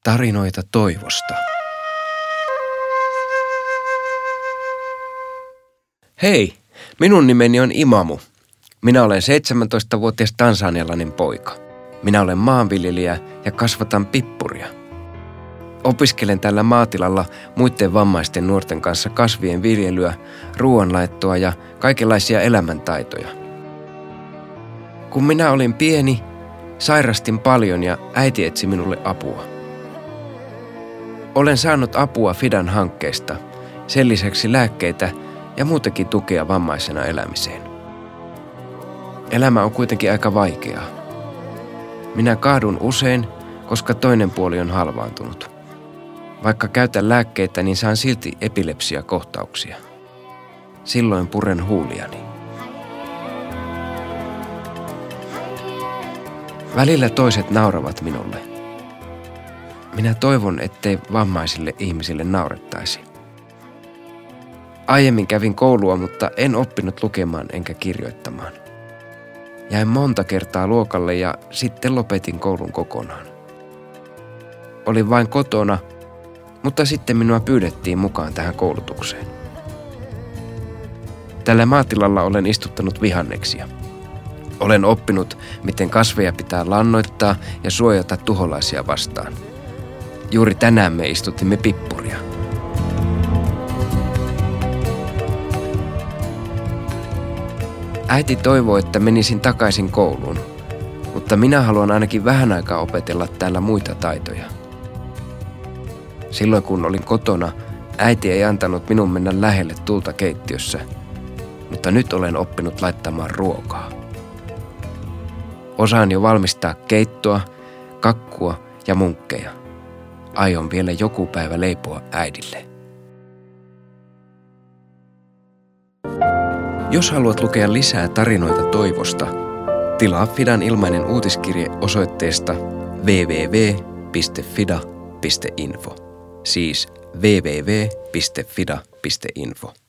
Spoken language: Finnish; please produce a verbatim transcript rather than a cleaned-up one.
Tarinoita toivosta. Hei, minun nimeni on Imamu. Minä olen seitsemäntoistavuotias tansanialainen poika. Minä olen maanviljelijä ja kasvatan pippuria. Opiskelen tällä maatilalla muiden vammaisten nuorten kanssa kasvien viljelyä, ruoanlaittoa ja kaikenlaisia elämäntaitoja. Kun minä olin pieni, sairastin paljon ja äiti etsi minulle apua. Olen saanut apua Fidan hankkeesta, sen lisäksi lääkkeitä ja muutenkin tukea vammaisena elämiseen. Elämä on kuitenkin aika vaikeaa. Minä kaadun usein, koska toinen puoli on halvaantunut. Vaikka käytän lääkkeitä, niin saan silti epilepsiakohtauksia. Silloin puren huuliani. Välillä toiset nauravat minulle. Minä toivon, ettei vammaisille ihmisille naurettaisi. Aiemmin kävin koulua, mutta en oppinut lukemaan enkä kirjoittamaan. Jäin monta kertaa luokalle ja sitten lopetin koulun kokonaan. Olin vain kotona, mutta sitten minua pyydettiin mukaan tähän koulutukseen. Tällä maatilalla olen istuttanut vihanneksia. Olen oppinut, miten kasveja pitää lannoittaa ja suojata tuholaisia vastaan. Juuri tänään me istutimme pippuria. Äiti toivoo, että menisin takaisin kouluun, mutta minä haluan ainakin vähän aikaa opetella täällä muita taitoja. Silloin kun olin kotona, äiti ei antanut minun mennä lähelle tulta keittiössä, mutta nyt olen oppinut laittamaan ruokaa. Osaan jo valmistaa keittoa, kakkua ja munkkeja. Aion vielä joku päivä leipoa äidille. Jos haluat lukea lisää tarinoita toivosta, tilaa Fidan ilmainen uutiskirje osoitteesta double-u double-u double-u piste fida piste info. Siis double-u double-u double-u piste fida piste info.